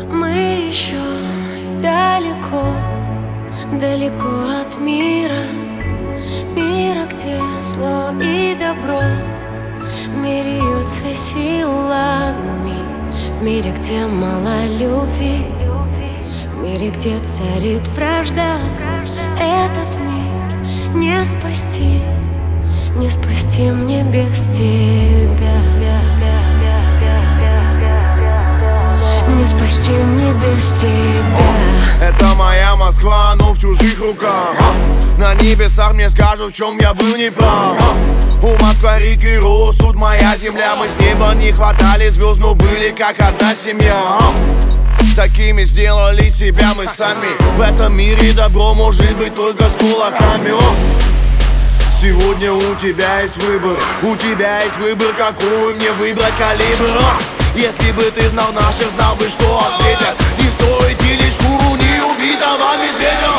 Мы еще далеко, далеко от мира, мира, где зло и добро меряются силами, в мире, где мало любви, в мире, где царит вражда. Этот мир не спасти, не спасти мне без тебя. Не спасти мне без тебя. Это моя Москва, но в чужих руках. На небесах мне скажут, в чем я был неправ. У Москвы реки рос, тут моя земля. Мы с неба не хватали звезд, но были как одна семья. Такими сделали себя мы сами. В этом мире добро может быть только с кулаками. Сегодня у тебя есть выбор, у тебя есть выбор, какую мне выбрать калибр. Если бы ты знал наших, знал бы, что ответят. Не стоит делить шкуру неубитого медведя.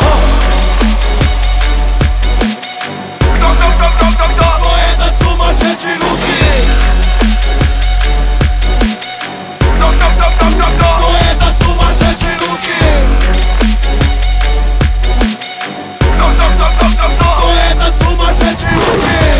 Кто этот сумасшедший русский? Кто этот сумасшедший русский? Кто этот сумасшедший русский?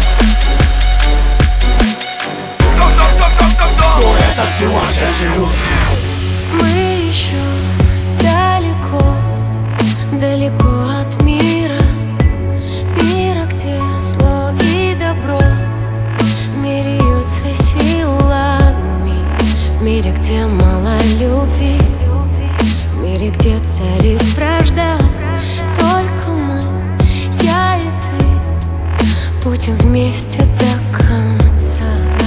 Кто этот сумасшедший русский? Мы еще далеко, далеко от мира, мира, где зло и добро меряются силами, в мире, где мало любви, в мире, где царит вражда. Только мы, я и ты, будем вместе до конца.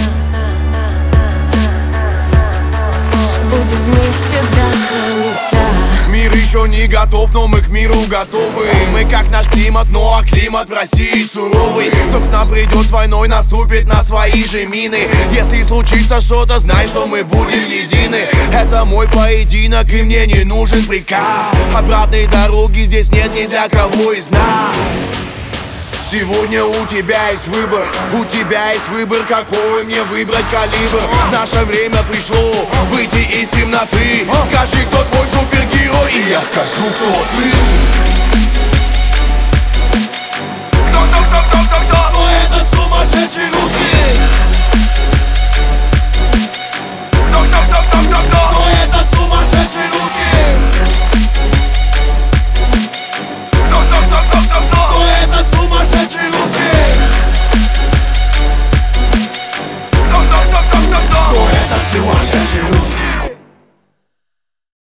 Будем вместе до конца. Мир еще не готов, но мы к миру готовы. Мы как наш климат, но климат в России суровый. Кто к нам придет с войной, наступит на свои же мины. Если случится что-то, знай, что мы будем едины. Это мой поединок, и мне не нужен приказ. Обратной дороги здесь нет ни для кого из нас. Сегодня у тебя есть выбор, у тебя есть выбор, какой мне выбрать калибр. Наше время пришло выйти из темноты. Скажи, кто твой супергерой, и я скажу, кто ты. Кто этот сумасшедший русский? Кто